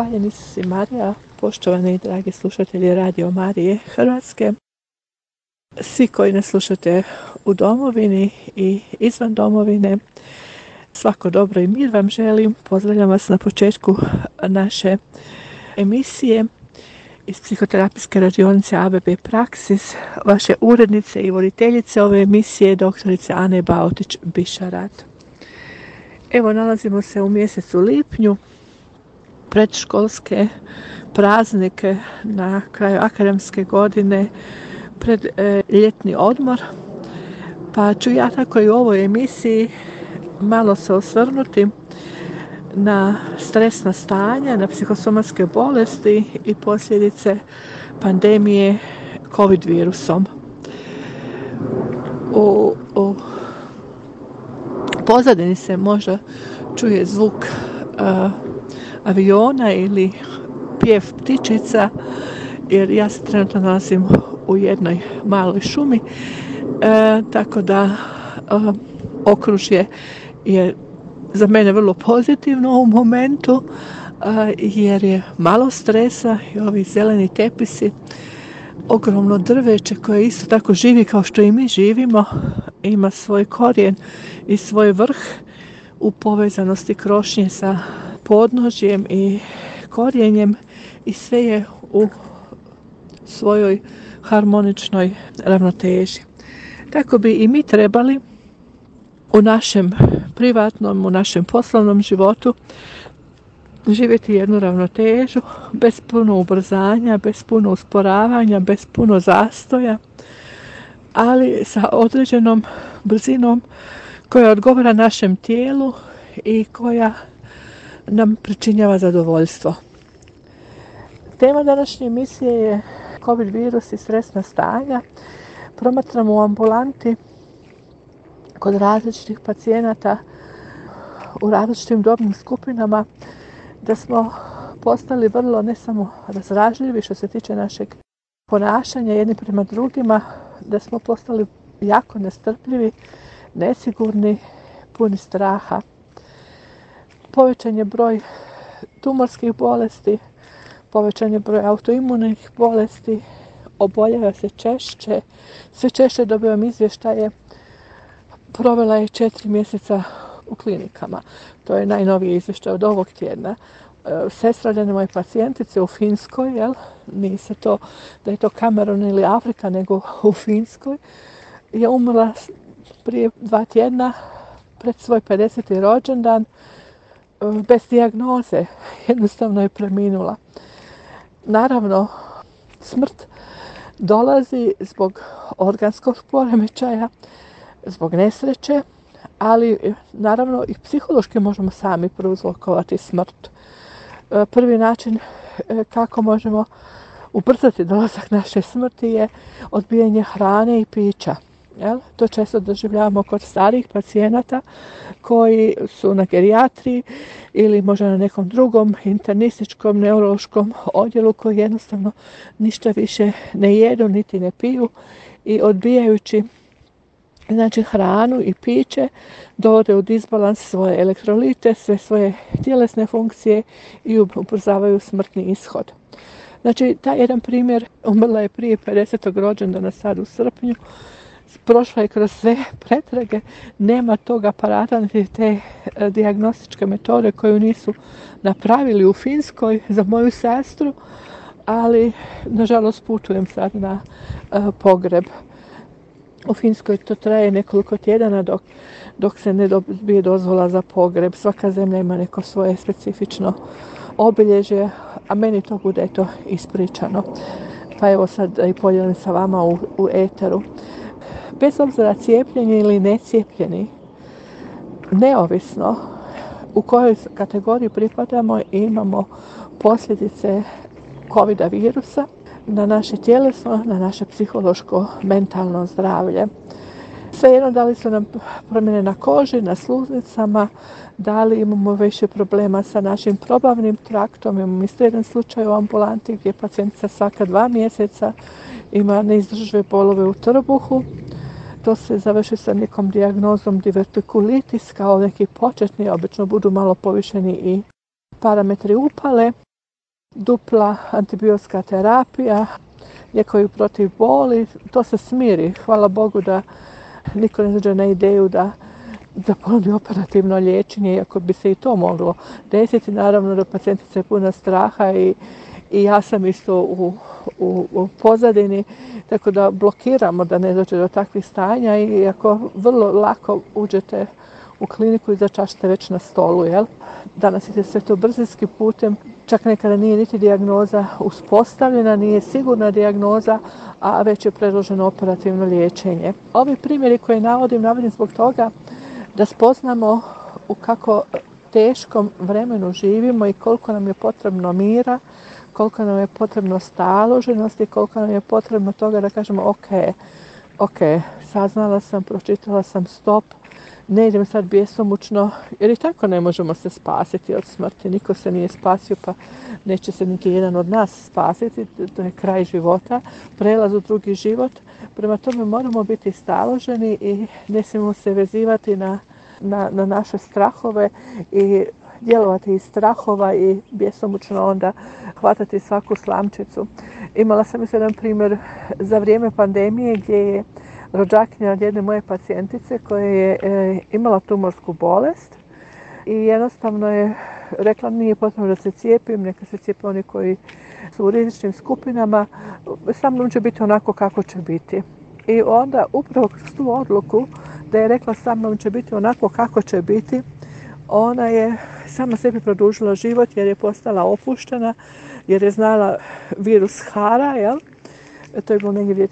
Hvaljen Isus i Marija, poštovani i dragi slušatelji Radio Marije Hrvatske, svi koji nas slušate u domovini i izvan domovine, svako dobro i mir vam želim. Pozdravljam vas na početku naše emisije iz psihoterapijske radionice ABB Praksis, vaše urednice i voditeljice ove emisije, doktorice Ane Baotić-Bišarat. Evo, nalazimo se u mjesecu lipnju, predškolske praznike, na kraju akademske godine, pred ljetni odmor, pa ću ja tako i u ovoj emisiji malo se osvrnuti na stresna stanja, na psihosomatske bolesti i posljedice pandemije COVID virusom. U pozadini se možda čuje zvuk aviona ili pjev ptičica, jer ja se trenutno nalazim u jednoj maloj šumi, tako da okružje je za mene vrlo pozitivno u ovom momentu, jer je malo stresa i ovi zeleni tepisi, ogromno drveće koje isto tako živi kao što i mi živimo, ima svoj korijen i svoj vrh u povezanosti krošnje sa podnožjem i korijenjem, i sve je u svojoj harmoničnoj ravnoteži. Tako bi i mi trebali u našem privatnom, u našem poslovnom životu živjeti jednu ravnotežu, bez puno ubrzanja, bez puno usporavanja, bez puno zastoja, ali sa određenom brzinom koja odgovara našem tijelu i koja nam pričinjava zadovoljstvo. Tema današnje emisije je COVID virus i stresna stanja. Promatramo u ambulanti kod različitih pacijenata u različitim dobnim skupinama da smo postali vrlo ne samo razdražljivi što se tiče našeg ponašanja jedni prema drugima, da smo postali jako nestrpljivi, nesigurni, puni straha. Povećan je broj tumorskih bolesti, povećan je broj autoimunih bolesti, oboljeva se češće, sve češće dobivam izvještaje. Provela je 4 mjeseca u klinikama. To je najnoviji izvještaj od ovog tjedna. Sestra jedne moje pacijentice u Finskoj, nije se to da je to Kamerun ili Afrika, nego u Finskoj, je umrla prije 2 tjedna pred svoj 50. rođendan bez dijagnoze. Jednostavno je preminula. Naravno, smrt dolazi zbog organskog poremećaja, zbog nesreće, ali naravno i psihološki možemo sami prouzrokovati smrt. Prvi način kako možemo ubrzati dolazak naše smrti je odbijanje hrane i pića. To često doživljavamo kod starijih pacijenata koji su na gerijatriji ili možda na nekom drugom internističkom, neurološkom odjelu, koji jednostavno ništa više ne jedu niti ne piju, i odbijajući hranu i piće dovode u disbalans svoje elektrolite, sve svoje tjelesne funkcije i ubrzavaju smrtni ishod. Znači, taj jedan primjer, umrla je prije 50. rođendana sad u srpnju, prošla je kroz sve pretrage, nema tog aparata niti te dijagnostičke metode koju nisu napravili u Finskoj za moju sestru, ali nažalost putujem sad na pogreb. U Finskoj to traje nekoliko tjedana dok se ne dobije dozvola za pogreb. Svaka zemlja ima neko svoje specifično obilježje, a meni to bude ispričano. Pa evo sad i podijelim sa vama u eteru. Bez obzira cijepljeni ili necijepljeni, neovisno u kojoj kategoriji pripadamo, imamo posljedice COVID virusa na naše tjelesno, na naše psihološko, mentalno zdravlje. Svejedno, da li su nam promjene na koži, na sluznicama, da li imamo više problema sa našim probavnim traktom. Imamo isto jedan slučaj u ambulanti gdje pacijentica svaka 2 mjeseca ima neizdržive bolove u trbuhu. To se završi sa nekom dijagnozom divertikulitis, kao neki početni, obično budu malo povišeni i parametri upale. dupla antibiotska terapija, lijekovi protiv boli, to se smiri. Hvala Bogu da niko ne dođe na ideju da ponudi operativno liječenje, iako bi se i to moglo desiti. Naravno da pacijentica je puna straha i ja sam isto u pozadini, tako da blokiramo da ne dođe do takvih stanja i ako vrlo lako uđete u kliniku i za čas ste već na stolu. Danas ide sve to brzinskim putem, čak nekada nije niti dijagnoza uspostavljena, nije sigurna dijagnoza, a već je predloženo operativno liječenje. Ovi primjeri koje navodim zbog toga da spoznamo u kako teškom vremenu živimo i koliko nam je potrebno mira, koliko nam je potrebno staloženosti, koliko nam je potrebno toga da kažemo ok, saznala sam, pročitala sam, stop, ne idem sad bjesomučno, jer i tako ne možemo se spasiti od smrti. Niko se nije spasio, pa neće se niti jedan od nas spasiti. To je kraj života, prelaz u drugi život. Prema tome moramo biti staloženi i ne smijemo se vezivati na naše strahove i djelovati iz strahova i bjesomučno onda hvatati svaku slamčicu. Imala sam jedan primjer za vrijeme pandemije gdje je rođakinja od jedne moje pacijentice koja je imala tumorsku bolest i jednostavno je rekla nije potrebno da se cijepim, neka se cijepe oni koji su u rizičnim skupinama, sa mnom će biti onako kako će biti. I onda upravo kroz tu odluku da je rekla sa mnom će biti onako kako će biti, ona je sama sebi produžila život jer je postala opuštena, jer je znala virus HARA, to je bilo negdje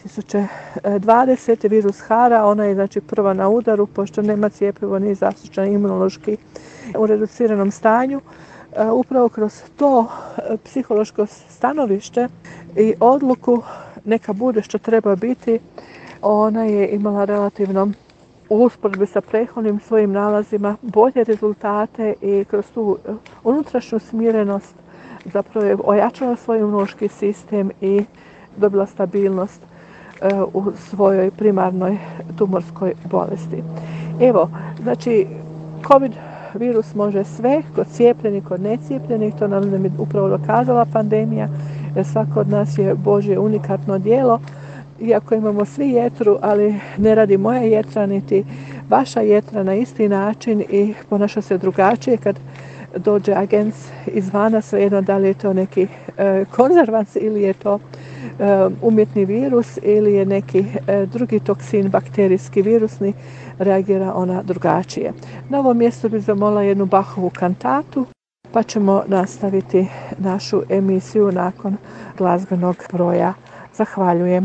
2020. virus HARA, ona je znači prva na udaru, pošto nema cjepivo ni zaštićen imunološki u reduciranom stanju. Upravo kroz to psihološko stanovište i odluku neka bude što treba biti, ona je imala relativno u usporedbi sa prethodnim svojim nalazima bolje rezultate i kroz tu unutrašnju smirenost zapravo je ojačala svoj imunološki sistem i dobila stabilnost u svojoj primarnoj tumorskoj bolesti. Evo, znači, COVID virus može sve, kod cijepljenih, kod necijepljenih, to nam je upravo dokazala pandemija, jer svako od nas je Božje unikatno djelo. Iako imamo svi jetru, ali ne radi moja jetra, niti vaša jetra na isti način i ponaša se drugačije kad dođe agens izvana, svejedno da li je to neki konzervans ili je to umjetni virus ili je neki drugi toksin, bakterijski, virusni, reagira ona drugačije. Na ovom mjestu bih zamolila jednu Bachovu kantatu, pa ćemo nastaviti našu emisiju nakon glazbenog broja. Zahvaljujem.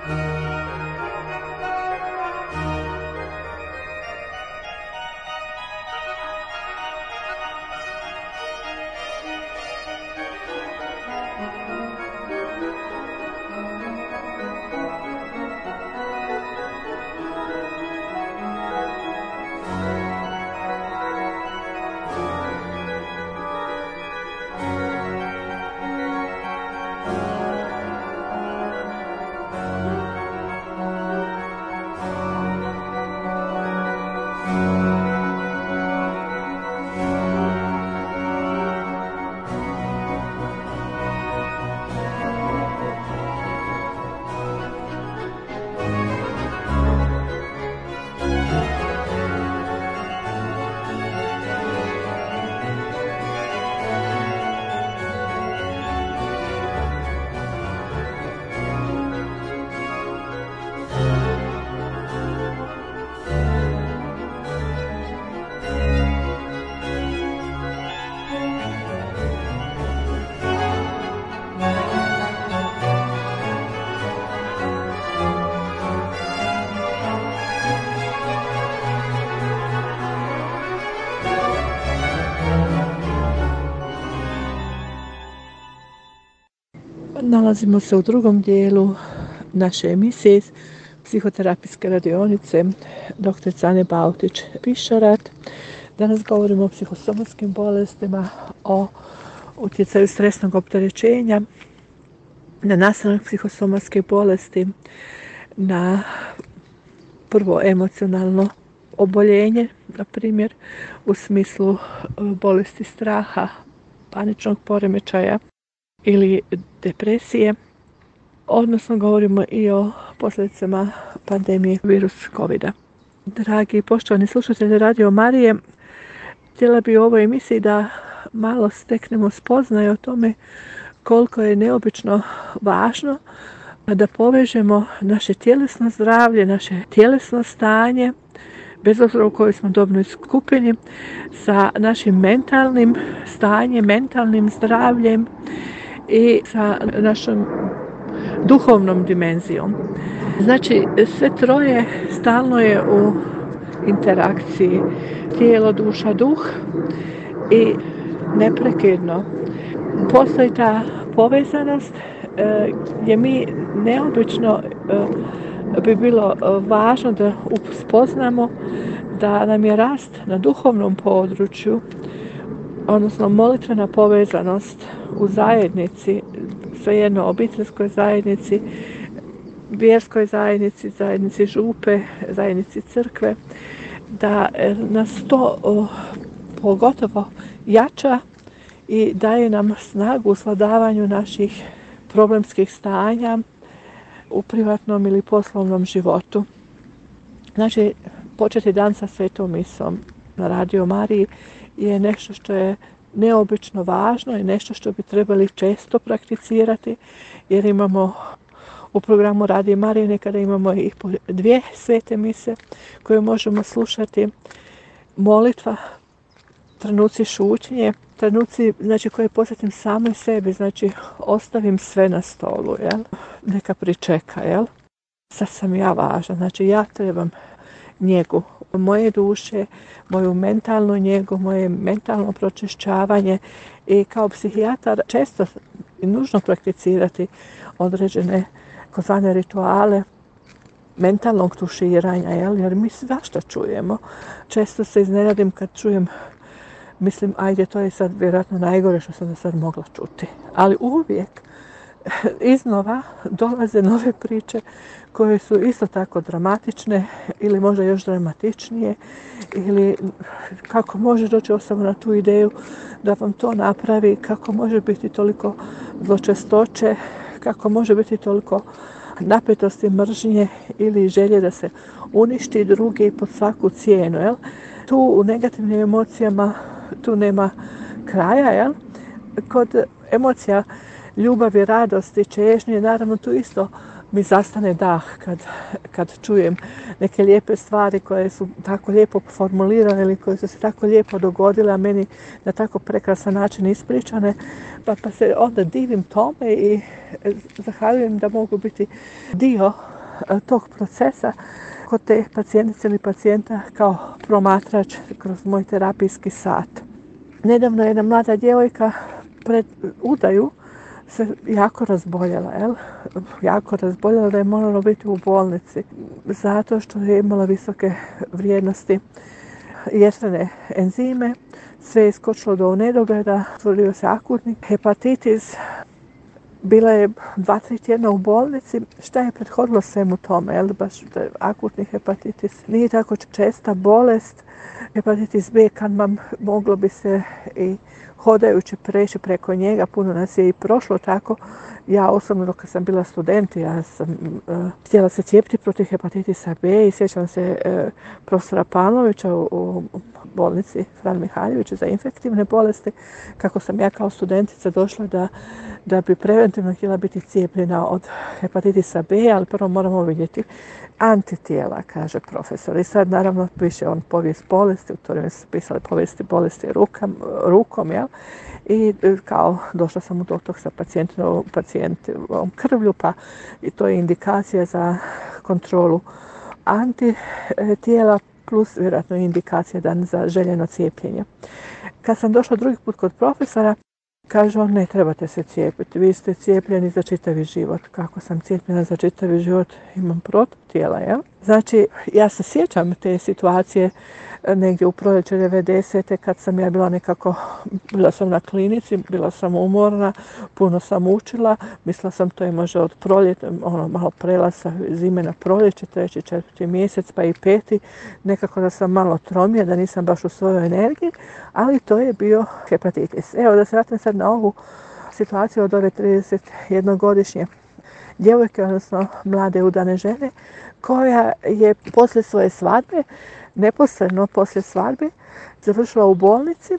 Nalazimo se u drugom dijelu naše emisije psihoterapijske radionice dr. Ane Bautić-Pišarat. Danas govorimo o psihosomatskim bolestima, o utjecaju stresnog opterećenja na nastanak psihosomatske bolesti, na prvo emocionalno oboljenje, na primjer u smislu bolesti straha, paničnog poremećaja ili depresije, odnosno govorimo i o posljedicama pandemije virus COVID-a. Dragi i poštovani slušatelji Radio Marije, htjela bi u ovoj emisiji da malo steknemo spoznaju o tome koliko je neobično važno da povežemo naše tjelesno zdravlje, naše tjelesno stanje, bez obzira u kojoj smo dobnoj skupini, sa našim mentalnim stanjem, mentalnim zdravljem i sa našom duhovnom dimenzijom. Znači, sve troje stalno je u interakciji. Tijelo, duša, duh i neprekidno postoji ta povezanost gdje mi neobično bi bilo važno da spoznamo da nam je rast na duhovnom području, odnosno molitvena povezanost u zajednici, svejedno obiteljskoj zajednici, vjerskoj zajednici, zajednici župe, zajednici crkve, da nas to pogotovo jača i daje nam snagu u svladavanju naših problemskih stanja u privatnom ili poslovnom životu. Znači, početi dan sa svetom misom na Radio Mariji je nešto što je neobično važno i nešto što bi trebali često prakticirati, jer imamo u programu Radio Marije nekada imamo i 2 svete mise koje možemo slušati. Molitva, trenuci šutnje, trenuci znači koje posvetim samoj sebi, znači ostavim sve na stolu, jel? Neka pričeka, jel? Sad sam ja važna, znači ja trebam njegu moje duše, moju mentalnu njegu, moje mentalno pročišćavanje i kao psihijatar često je nužno prakticirati određene kozvane rituale mentalnog tuširanja, jel? Jer mi svašta čujemo. Često se iznenadim kad čujem, mislim, ajde, to je sad vjerojatno najgore što sam sad mogla čuti. Ali uvijek iznova dolaze nove priče koje su isto tako dramatične ili možda još dramatičnije, ili kako može doći osoba na tu ideju da vam to napravi, kako može biti toliko zločestoće, kako može biti toliko napetosti, mržnje ili želje da se uništi drugi pod svaku cijenu, jel? Tu u negativnim emocijama tu nema kraja, jel? Kod emocija ljubavi, radosti, čežnje, naravno tu isto mi zastane dah kad čujem neke lijepe stvari koje su tako lijepo formulirane ili koje su se tako lijepo dogodile, a meni na tako prekrasan način ispričane, pa se onda divim tome i zahvaljujem da mogu biti dio tog procesa kod te pacijentice ili pacijenta kao promatrač kroz moj terapijski sat. Nedavno jedna mlada djevojka pred udaju se jako razboljela, jako razboljela da je morala biti u bolnici zato što je imala visoke vrijednosti jetrene enzime, sve je iskočilo do nedogleda, stvorio se akutni hepatitis, bila je 2-3 tjedna u bolnici. Šta je prethodilo svemu tome? Baš akutni hepatitis nije tako česta bolest. Hepatitis B kad vam moglo bi se i hodajući preći preko njega, puno nas je i prošlo tako. Ja osobno dok sam bila student, ja sam htjela se cijepiti protiv hepatitisa B i sjećam se profesora Pavlovića u bolnici Fran Mihaljević za infektivne bolesti, kako sam ja kao studentica došla da bi preventivno htjela biti cijepljena od hepatitisa B, ali prvo moramo vidjeti antitijela, kaže profesor. I sad naravno piše on povijest bolesti, u to vrijeme su pisali povijesti bolesti rukom, jel? I kao došla sam u dotok sa pacijentinom krvlju, pa i to je indikacija za kontrolu antitijela plus vjerojatno indikacija za željeno cijepljenje. Kad sam došla drugi put kod profesora, kaže on, ne trebate se cijepiti, vi ste cijepljeni za čitavi život. Kako sam cijepljena za čitavi život, imam protutijela, jel? Znači, ja se sjećam te situacije negdje u proljeće 90. kad sam ja bila sam na klinici, bila sam umorna, puno sam učila, mislila sam to je može od proljeta, malo prelasa zime na proljeće, 3., 4. mjesec pa i 5. Nekako da sam malo tromija, da nisam baš u svojoj energiji, ali to je bio hepatitis. Evo da se vratim sad na ovu situaciju od ove 31-godišnje djevojke, odnosno mlade udane žene, koja je poslije svoje svadbe, neposredno poslije svadbe, završila u bolnici.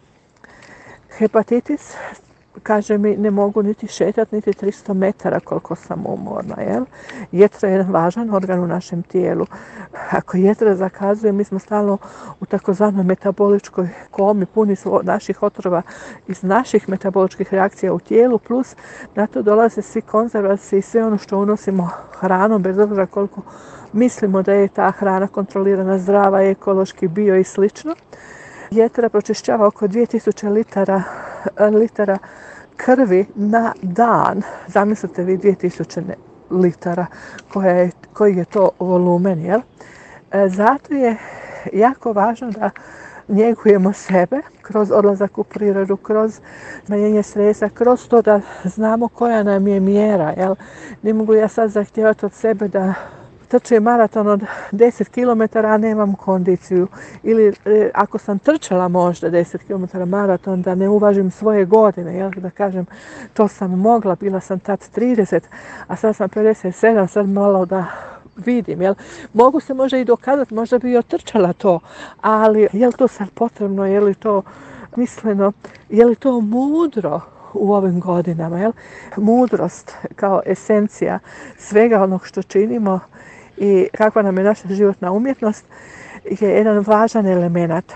Hepatitis, kaže mi, ne mogu niti šetati, niti 300 metara koliko sam umorna. Jel? Jetra je jedan važan organ u našem tijelu. Ako jetra zakazuje, mi smo stalno u takozvanoj metaboličkoj komi, puni su naših otrova iz naših metaboličkih reakcija u tijelu, plus na to dolaze svi konzervansi i sve ono što unosimo hranom, bez obzira koliko mislimo da je ta hrana kontrolirana, zdrava, ekološki, bio i slično. Jetra pročišćava oko 2000 litara krvi na dan. Zamislite vi 2000 litara koji je to volumen, jel? Zato je jako važno da njegujemo sebe kroz odlazak u prirodu, kroz smanjenje stresa, kroz to da znamo koja nam je mjera, jel? Ne mogu ja sad zahtijevati od sebe da trčim maraton od 10 km, a nemam kondiciju. Ili ako sam trčala možda 10 km maraton, da ne uvažim svoje godine. Jel? Da kažem, to sam mogla, bila sam tad 30, a sad sam 57, sad malo da vidim. Jel? Mogu se možda i dokazati, možda bi otrčala to, ali je li to sad potrebno, je li to misleno, je li to mudro u ovim godinama? Jel? Mudrost kao esencija svega onog što činimo i kakva nam je naša životna umjetnost je jedan važan element.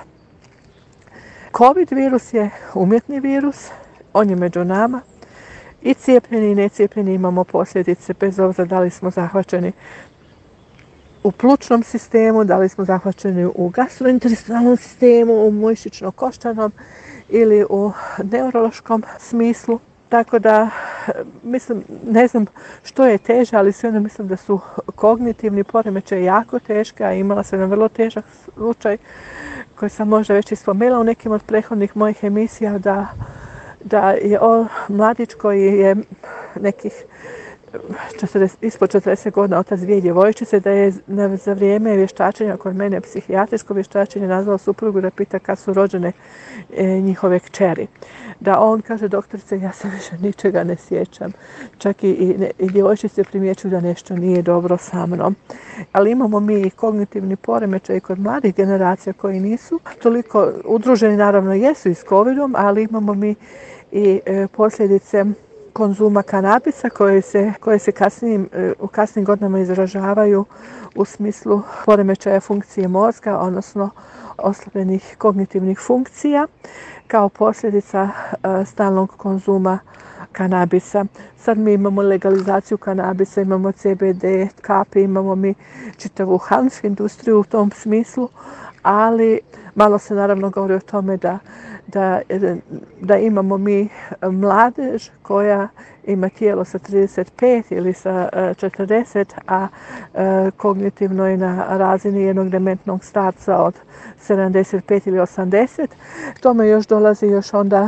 COVID virus je umjetni virus, on je među nama. I cijepljeni i necijepljeni imamo posljedice, bez obzira da li smo zahvaćeni u plućnom sistemu, da li smo zahvaćeni u gastrointestinalnom sistemu, u mišićno-koštanom ili u neurološkom smislu. Tako da, mislim, ne znam što je teže, ali sve mislim da su kognitivni poremećaj jako teški, a imala sam jedan vrlo težak slučaj koji sam možda već i spomenula u nekim od prethodnih mojih emisija, da je mladić koji je nekih ispod 40 godina, otac 2 djevojčice, da je za vrijeme vještačenja kod mene, psihijatrijsko vještačenje, nazvao suprugu da pita kad su rođene njihove kćeri. Da on kaže, doktorice, ja se više ničega ne sjećam. Čak i djevojčice primjećuju da nešto nije dobro sa mnom. Ali imamo mi i kognitivni poremećaj kod mladih generacija koji nisu toliko udruženi, naravno jesu i s covidom, ali imamo mi i posljedice konzuma kanabisa koje se u kasnim godinama izražavaju u smislu poremećaja funkcije mozga, odnosno oslabljenih kognitivnih funkcija kao posljedica stalnog konzuma kanabisa. Sad mi imamo legalizaciju kanabisa, imamo CBD, kapi, imamo mi čitavu hanf industriju u tom smislu, ali malo se naravno govori o tome da imamo mi mladež koja ima tijelo sa 35 ili sa 40, a kognitivno je na razini jednog dementnog starca od 75 ili 80. Tome još dolazi još onda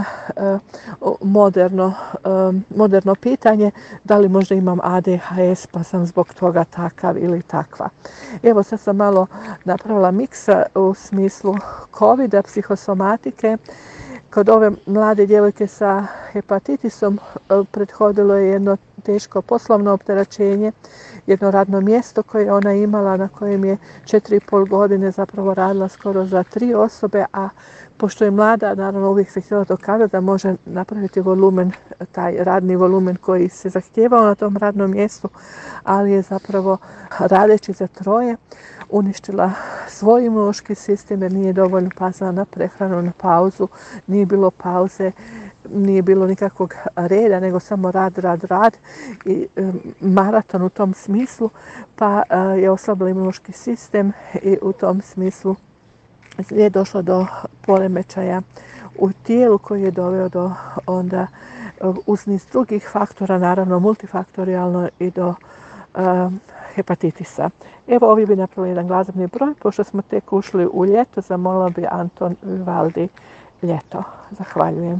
moderno pitanje da li možda imam ADHS pa sam zbog toga takav ili takva. Evo sad sam malo napravila miksa u smislu covida, psihosomatike. Kod ove mlade djevojke sa hepatitisom prethodilo je jedno teško poslovno opterećenje, jedno radno mjesto koje je ona imala na kojem je 4,5 godine zapravo radila skoro za 3 osobe, a pošto je mlada, naravno uvijek se htjela dokazati da može napraviti volumen, taj radni volumen koji se zahtijevao na tom radnom mjestu, ali je zapravo radeći za 3 uništila svoj imunološki sistem jer nije dovoljno pazila na prehranu, na pauzu, nije bilo pauze, nije bilo nikakvog reda, nego samo rad i maraton u tom smislu, pa je oslabila imunološki sistem i u tom smislu je došlo do poremećaja u tijelu koji je doveo do onda uz niz drugih faktora, naravno multifaktorijalno i do hepatitisa. Evo ovdje bi napravili jedan glazebni broj, pošto smo tek ušli u ljeto, zamolila bi Anton Vivaldi Ljeto. Zahvaljujem.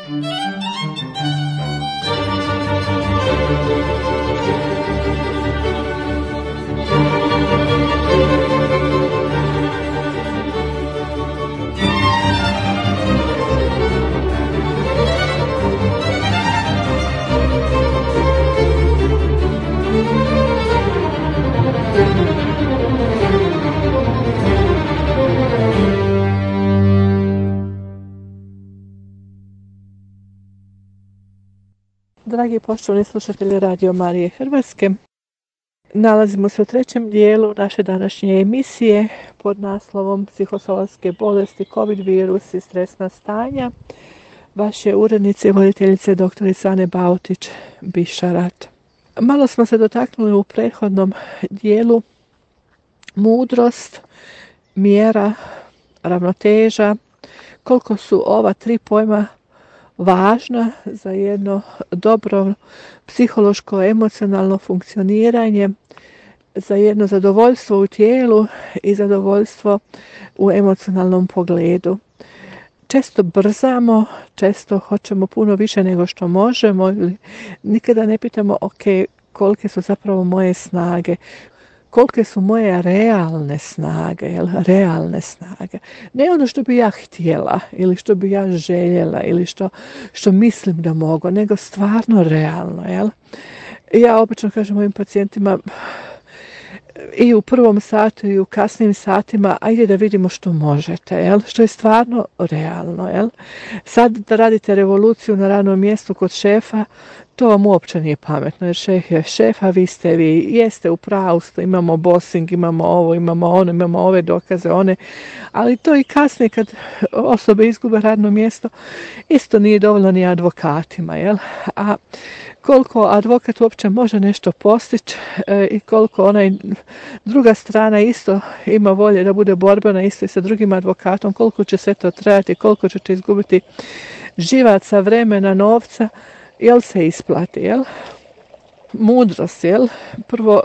Dragi poštovani slušatelji Radio Marije Hrvatske, nalazimo se u trećem dijelu naše današnje emisije pod naslovom Psihosomatske bolesti, COVID virus i stresna stanja. Vaše urednice i voditeljice doktorice Ane Bautić Bišarat. Malo smo se dotaknuli u prethodnom dijelu mudrost, mjera, ravnoteža, koliko su ova tri pojma važna za jedno dobro psihološko, emocionalno funkcioniranje, za jedno zadovoljstvo u tijelu i zadovoljstvo u emocionalnom pogledu. Često brzamo, često hoćemo puno više nego što možemo, nikada ne pitamo kolike su zapravo moje snage, kolike su moje realne snage, realne snage. Ne ono što bi ja htjela ili što bi ja željela ili što mislim da mogu, nego stvarno realno. Ja obično kažem mojim pacijentima i u prvom satu i u kasnim satima, ajde da vidimo što možete, što je stvarno realno. Sad da radite revoluciju na radnom mjestu kod šefa, to vam uopće nije pametno, jer šef je šef, a vi ste vi, jeste u pravu, imamo bossing, imamo ovo, imamo ono, imamo ove dokaze, one, ali to i kasnije kad osobe izgube radno mjesto, isto nije dovoljno ni advokatima, a koliko advokat uopće može nešto postići i koliko onaj druga strana isto ima volje da bude borbena isto i sa drugim advokatom, koliko će sve to trajati, koliko ćete izgubiti živaca, vremena, novca, se isplati, Mudrost, Prvo,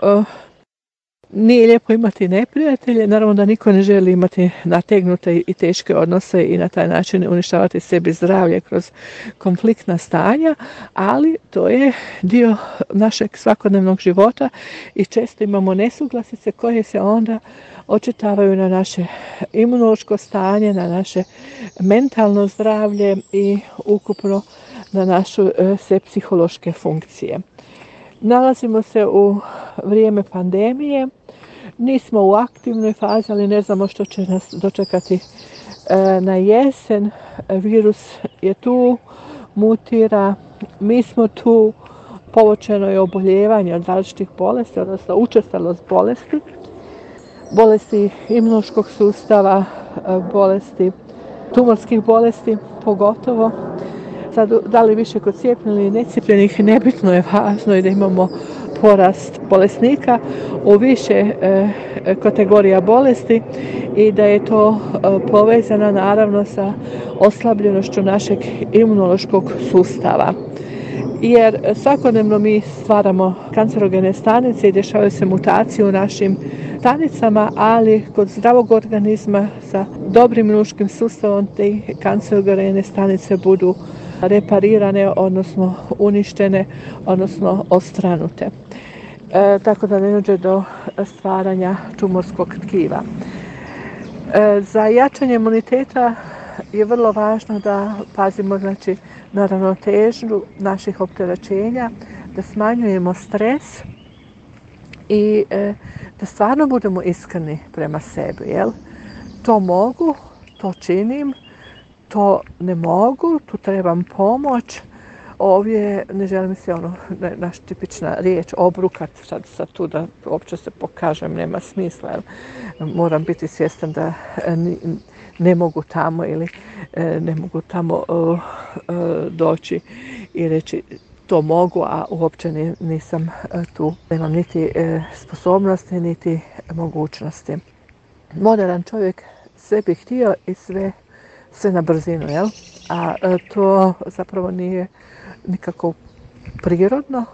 nije lijepo imati neprijatelje, naravno da niko ne želi imati nategnute i teške odnose i na taj način uništavati sebi zdravlje kroz konfliktna stanja, ali to je dio našeg svakodnevnog života i često imamo nesuglasice koje se onda očitavaju na naše imunološko stanje, na naše mentalno zdravlje i ukupno na naše sve psihološke funkcije. Nalazimo se u vrijeme pandemije, nismo u aktivnoj fazi, ali ne znamo što će nas dočekati na jesen. Virus je tu, mutira, mi smo tu, povećano je oboljevanje od različitih bolesti, odnosno učestalost bolesti, bolesti imunološkog sustava, bolesti tumorskih bolesti pogotovo. Sad, da li više kod cijepljenih ili necijepljenih, nebitno je, važno je da imamo porast bolesnika u više kategorija bolesti i da je to povezano naravno sa oslabljenošću našeg imunološkog sustava. Jer svakodnevno mi stvaramo kancerogene stanice i dešavaju se mutacije u našim stanicama, ali kod zdravog organizma sa dobrim imunološkim sustavom te kancerogene stanice budu reparirane, odnosno uništene, odnosno odstranute. Tako da ne dođe do stvaranja tumorskog tkiva. Za jačanje imuniteta je vrlo važno da pazimo na ravnotežu naših opterećenja, da smanjujemo stres i da stvarno budemo iskreni prema sebi. To mogu, to činim, to ne mogu, tu trebam pomoć. Ovdje ne želim se naša tipična riječ obrukat, sad tu da uopće se pokažem, nema smisla. Moram biti svjestan da ne mogu tamo ili ne mogu tamo doći i reći to mogu, a uopće nisam tu. Nemam niti sposobnosti, niti mogućnosti. Moderan čovjek sve bi htio i sve na brzinu, a to zapravo nije nikako prirodno,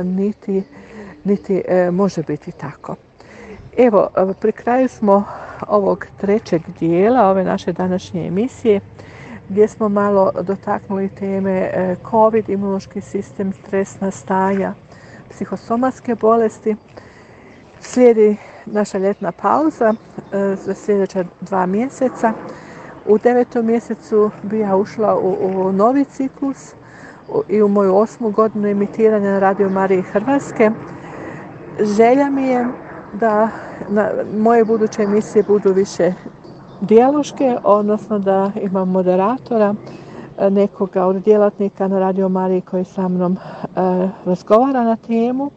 niti može biti tako. Evo, pri kraju smo ovog trećeg dijela ove naše današnje emisije. gdje smo malo dotaknuli teme COVID, imunološki sistem, stresna stanja, psihosomatske bolesti. Slijedi naša ljetna pauza za sljedeća 2 mjeseca. U 9. mjesecu bi ja ušla u novi ciklus i u moju 8. godinu emitiranja na Radio Mariji Hrvatske. Želja mi je da moje buduće emisije budu više dijaloške, odnosno da imam moderatora, nekoga od djelatnika na Radio Mariji koji sa mnom razgovara na temu.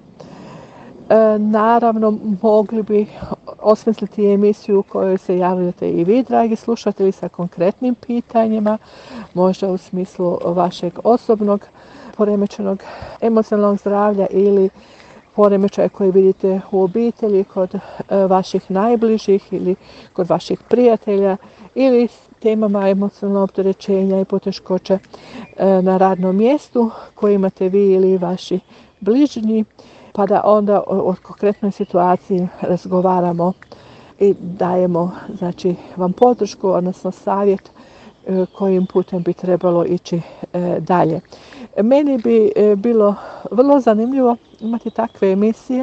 Naravno, mogli bi osmisliti emisiju u kojoj se javljate i vi, dragi slušatelji, sa konkretnim pitanjima, možda u smislu vašeg osobnog poremećenog emocionalnog zdravlja ili poremećaja koji vidite u obitelji kod vaših najbližih ili kod vaših prijatelja ili temama emocionalnog opterećenja i poteškoće na radnom mjestu koje imate vi ili vaši bližnji, pa da onda o konkretnoj situaciji razgovaramo i dajemo vam podršku, odnosno savjet kojim putem bi trebalo ići dalje. Meni bi bilo vrlo zanimljivo imati takve emisije,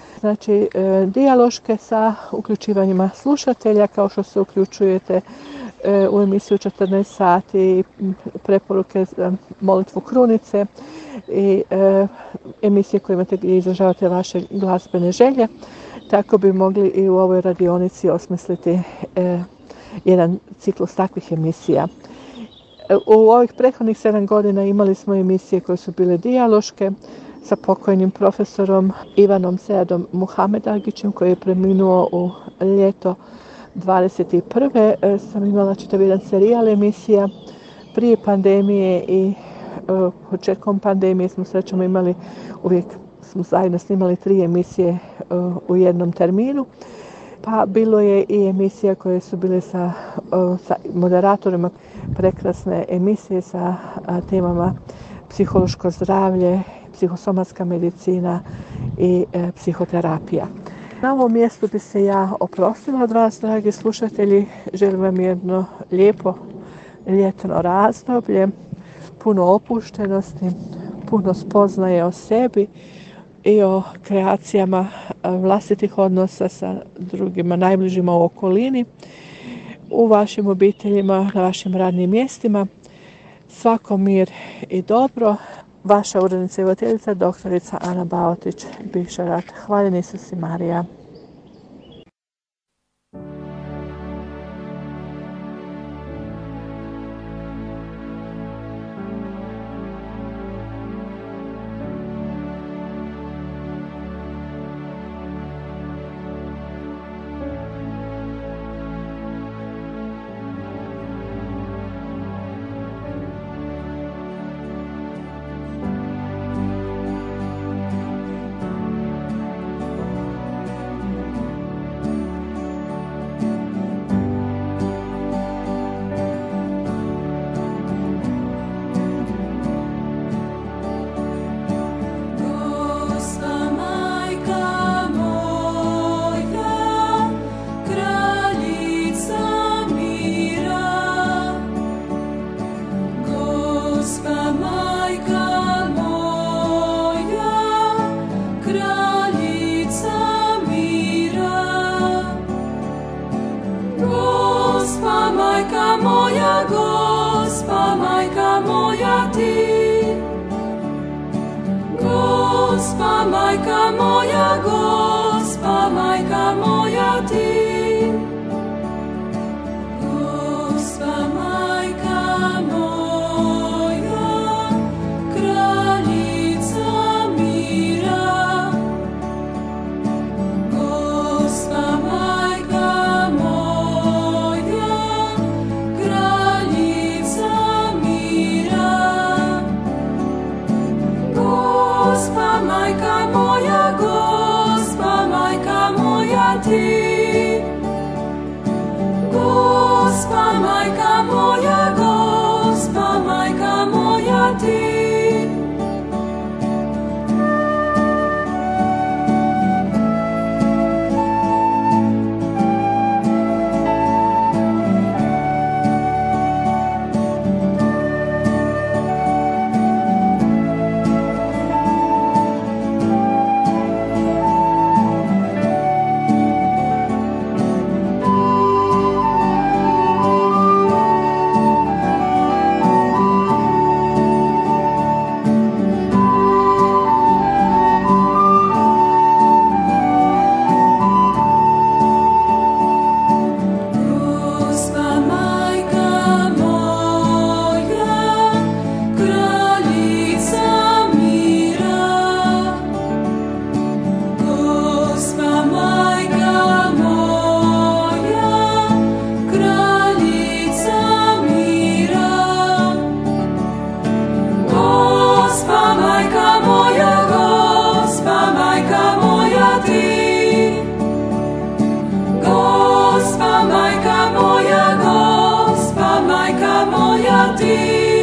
dijaloške sa uključivanjima slušatelja, kao što se uključujete u emisiju 14 sati, preporuke za molitvu krunice i emisije koje imate gdje izražavate vaše glazbene želje. Tako bi mogli i u ovoj radionici osmisliti jedan ciklus takvih emisija. U ovih prethodnih 7 godina imali smo emisije koje su bile dijaloške sa pokojnim profesorom Ivanom Seadom Muhamedagićem koji je preminuo u ljeto 21. Sam imala čitav jedan serijal emisija. Prije pandemije i početkom pandemije smo srećom imali, uvijek smo zajedno snimali 3 emisije u jednom terminu. Pa bilo je i emisija koje su bile sa moderatorima, prekrasne emisije sa temama psihološko zdravlje, psihosomatska medicina i psihoterapija. Na ovom mjestu bi se ja oprostila od vas, dragi slušatelji. Želim vam jedno lijepo ljetno razdoblje, puno opuštenosti, puno spoznaje o sebi i o kreacijama vlastitih odnosa sa drugima, najbližima u okolini, u vašim obiteljima, na vašim radnim mjestima. Svako mir i dobro. Vaša urednica i voditeljica, doktorica Ana Baotić-Bišarat. Hvaljen Isus i Marija. Majka moja, Gospa, majka moja Ty. majka moja ti.